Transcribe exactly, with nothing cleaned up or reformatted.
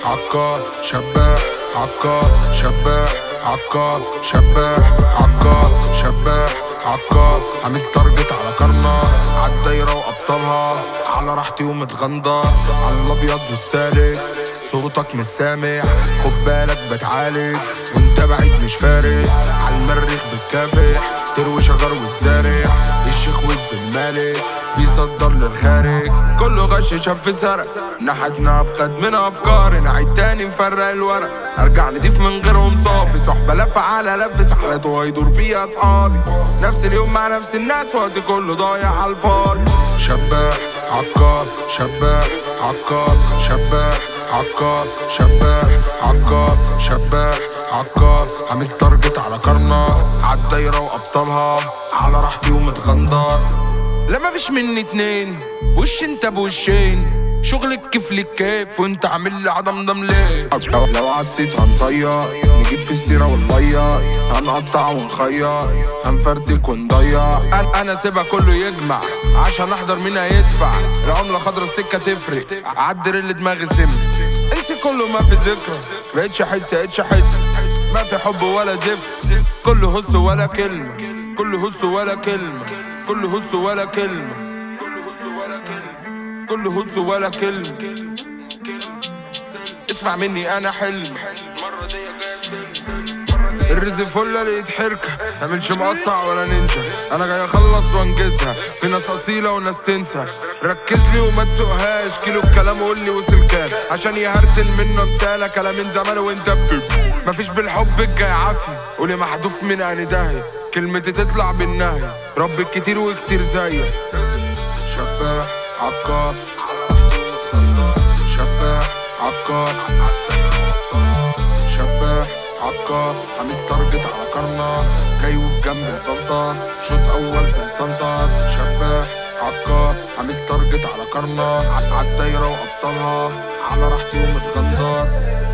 عكار شباح عكار شباح عكار شباح عكار شباح عكار عامل تارجت على كرنر عالدايرة وأبطالها على راحتي ومتغندر على الأبيض والسالك صوتك مش سامع خد بالك بتعالج وانت بعيد مش فارق عالمريخ بتكافح تروي شجر وتزارع الشيخ وز المالك بيصدر للخارج كله غش شاف سرق نحتنا بخد من افكار نعيد تاني نفرق الورق ارجع نضيف من غيرهم صافي صحبة لفة على لف سحلات وهيدور فيها اصحابي نفس اليوم مع نفس الناس وقت كله ضايع عالفاضي شباح عكار شباح عكار شباح عكار شباح عكار شباح عكار عامل تارجت على كرنر عالدايرة وأبطالها على راحتي ومتغندر لا مفيش مني اتنين وش انت بوشين شغلك كيف لك كيف وانت عامل لي عضمضم ليه لو, لو عسيت هنصير نجيب في السيرة والضيع هنقطع ونخير هنفرتك ونضيع انا, أنا سيبها كله يجمع عشان احضر مين هيدفع العملة خضرا السكة تفرق عدر اللي دماغي سم انسي كله ما في ذكرى بقيتش احس بقيتش احس ما في حب ولا زفت كله هس ولا كلمة كله هس ولا كلمة كله هس ولا كلمة كله هس ولا كلمة اسمع مني انا حلم الرزق فله اللي يتحركه معملش مقطع ولا نينجا انا جاي اخلص وانجزها في ناس اصيله وناس تنسى ركزلي وما تسوقهاش كيلو الكلام قولي وصل كام عشان يهرتل منه مثالة كلام من زمان وانت بتب مفيش بالحب الجاي عافيه قولي محذوف من اني داهيه كلمتي تطلع بالنهي ربك كتير وكتير زيك شباح عكار شباح عكار شباح عكار عامل تارجت على كرنر جاي وفي جنب البلطان شوط اول بنسنتر شباح عكار عامل تارجت على كرنر عالدايرة وابطالها على راحتي ومتغندر